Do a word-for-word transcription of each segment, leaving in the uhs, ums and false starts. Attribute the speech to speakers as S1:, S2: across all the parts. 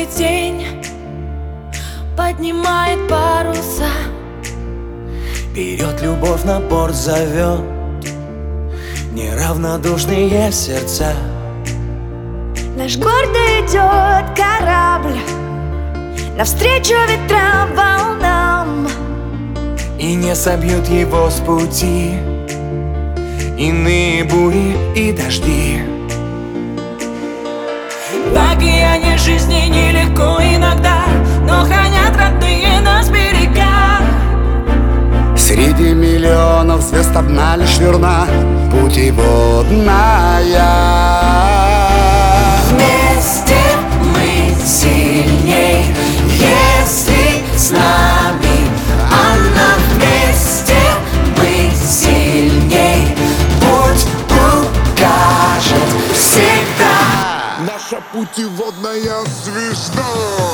S1: твой день поднимает паруса.
S2: Вперед любовь на борт зовет неравнодушные сердца.
S1: Наш гордо идет корабль навстречу ветрам, волнам,
S2: И не собьют его с пути иные бури и дожди.
S1: В океане жизни нелегко иногда, но хранят родные нас берега.
S3: Среди миллионов звезд одна лишь верна, путеводная.
S1: Вместе мы сильней, если с нами она. Вместе мы сильней, путь укажет всегда
S4: наша путеводная звезда.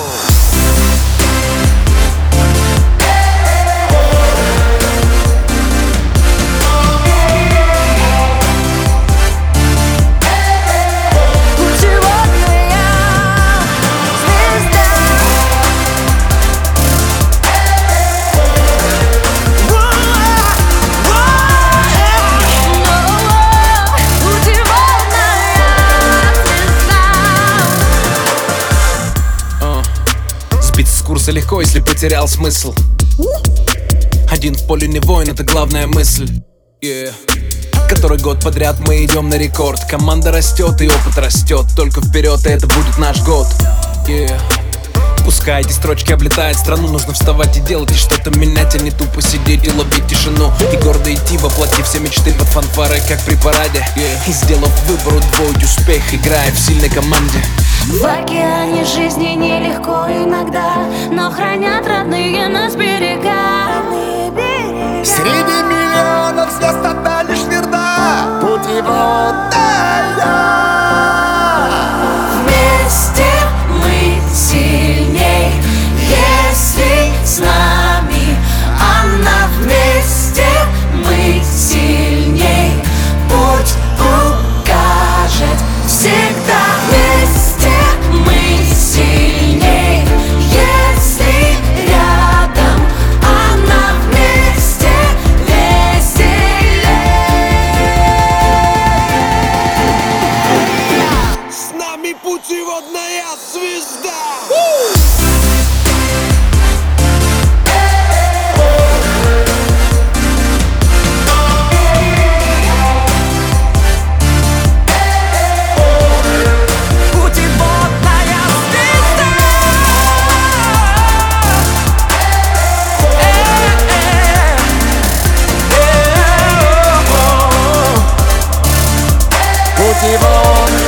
S5: Сбиться с курса легко, если потерял смысл. Один в поле не воин, это главная мысль. Yeah. Который год подряд мы идем на рекорд. Команда растет и опыт растет. Только вперед, и это будет наш год. Yeah. Пускай эти строчки облетают страну, нужно вставать и делать, и что-то менять, а не тупо сидеть и ловить тишину. И гордо идти, воплотив все мечты под фанфары, как при параде. Yeah. И сделав выбор, удвоить успех, играя в сильной команде.
S1: В океане жизни нелегко иногда, но хранят родные нас берега.
S3: Среди миллионов звезд одна лишь верна, путеводная.
S1: Вместе мы сильней, если с нами она. Вместе мы сильней, путь укажет всегда. Вместе мы сильней, если рядом она. Вместе веселей.
S4: С нами путеводная звезда.
S3: Путеводная.